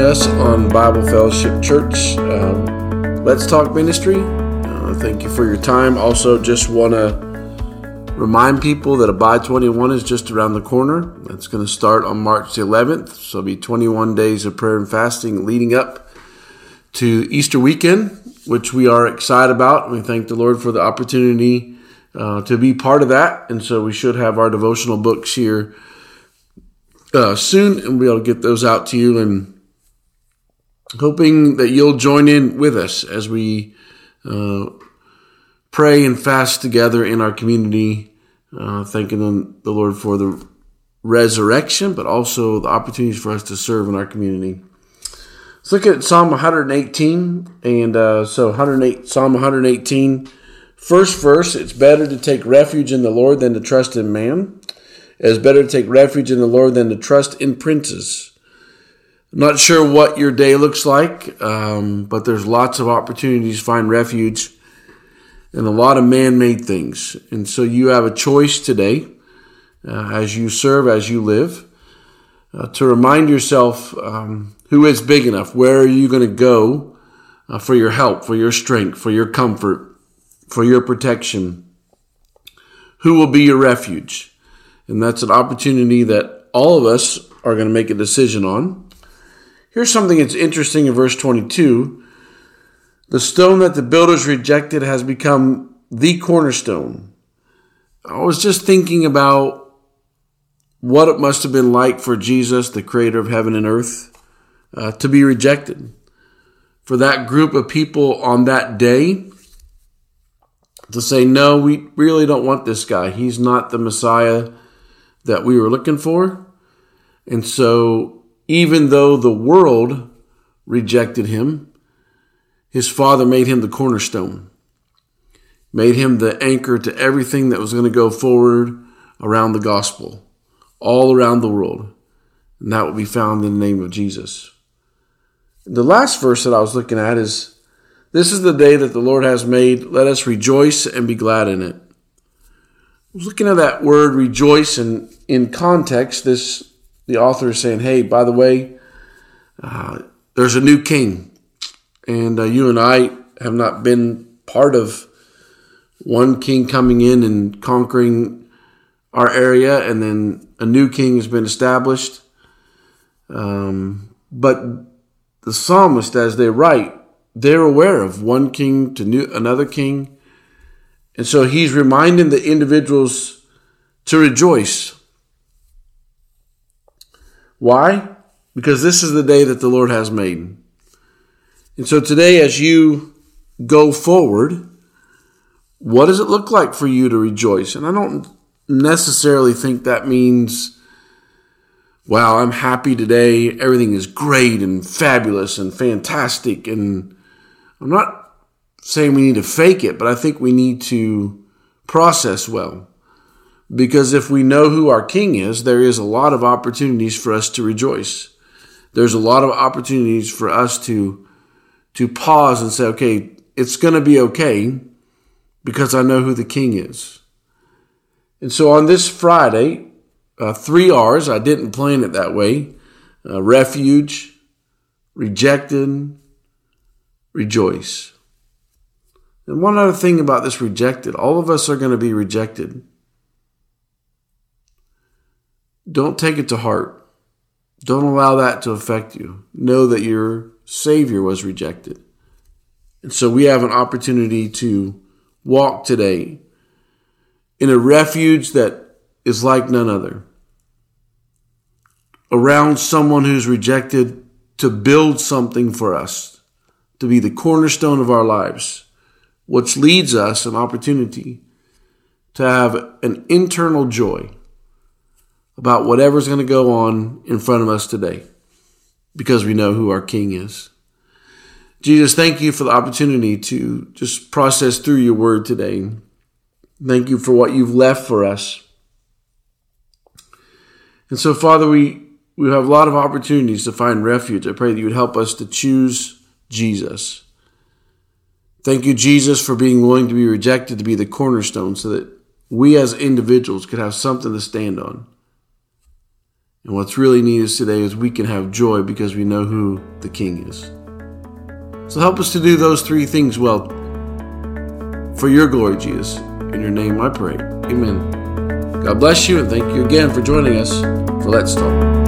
us on Bible Fellowship Church. Let's Talk Ministry. Thank you for your time. Also, just want to remind people that Abide 21 is just around the corner. It's going to start on March the 11th. So it'll be 21 days of prayer and fasting leading up to Easter weekend, which we are excited about. We thank the Lord for the opportunity to be part of that. And so we should have our devotional books here soon, and we'll be able to get those out to you, and hoping that you'll join in with us as we pray and fast together in our community, thanking the Lord for the resurrection, but also the opportunities for us to serve in our community. Let's look at Psalm 118, and Psalm 118, first verse, it's better to take refuge in the Lord than to trust in man. It is better to take refuge in the Lord than to trust in princes. I'm not sure what your day looks like, but there's lots of opportunities to find refuge in a lot of man-made things. And so you have a choice today, as you serve, as you live, to remind yourself who is big enough. Where are you going to go for your help, for your strength, for your comfort, for your protection? Who will be your refuge? And that's an opportunity that all of us are going to make a decision on. Here's something that's interesting in verse 22. The stone that the builders rejected has become the cornerstone. I was just thinking about what it must have been like for Jesus, the creator of heaven and earth, to be rejected. For that group of people on that day to say, no, we really don't want this guy. He's not the Messiah that we were looking for. And so even though the world rejected him, his Father made him the cornerstone, made him the anchor to everything that was going to go forward around the gospel, all around the world. And that will be found in the name of Jesus. The last verse that I was looking at is, this is the day that the Lord has made. Let us rejoice and be glad in it. I was looking at that word rejoice, and in context, the author is saying, hey, by the way, there's a new king. And you and I have not been part of one king coming in and conquering our area, and then a new king has been established. But the psalmist, as they write, they're aware of one king to another king. And so he's reminding the individuals to rejoice. Why? Because this is the day that the Lord has made. And so today, as you go forward, what does it look like for you to rejoice? And I don't necessarily think that means, wow, I'm happy today. Everything is great and fabulous and fantastic. And I'm not saying we need to fake it, but I think we need to process well. Because if we know who our king is, there is a lot of opportunities for us to rejoice. There's a lot of opportunities for us to pause and say, okay, it's going to be okay because I know who the king is. And so on this Friday, 3 R's, I didn't plan it that way. Refuge, rejected, rejoice. And one other thing about this rejected, all of us are going to be rejected. Don't take it to heart. Don't allow that to affect you. Know that your Savior was rejected. And so we have an opportunity to walk today in a refuge that is like none other. Around someone who's rejected, to build something for us, to be the cornerstone of our lives, which leads us an opportunity to have an internal joy about whatever's going to go on in front of us today, because we know who our King is. Jesus, thank you for the opportunity to just process through your word today. Thank you for what you've left for us. And so, Father, we have a lot of opportunities to find refuge. I pray that you would help us to choose Jesus. Thank you, Jesus, for being willing to be rejected, to be the cornerstone, so that we as individuals could have something to stand on. And what's really neat is today is we can have joy because we know who the King is. So help us to do those three things well. For your glory, Jesus. In your name I pray. Amen. God bless you, and thank you again for joining us for Let's Talk.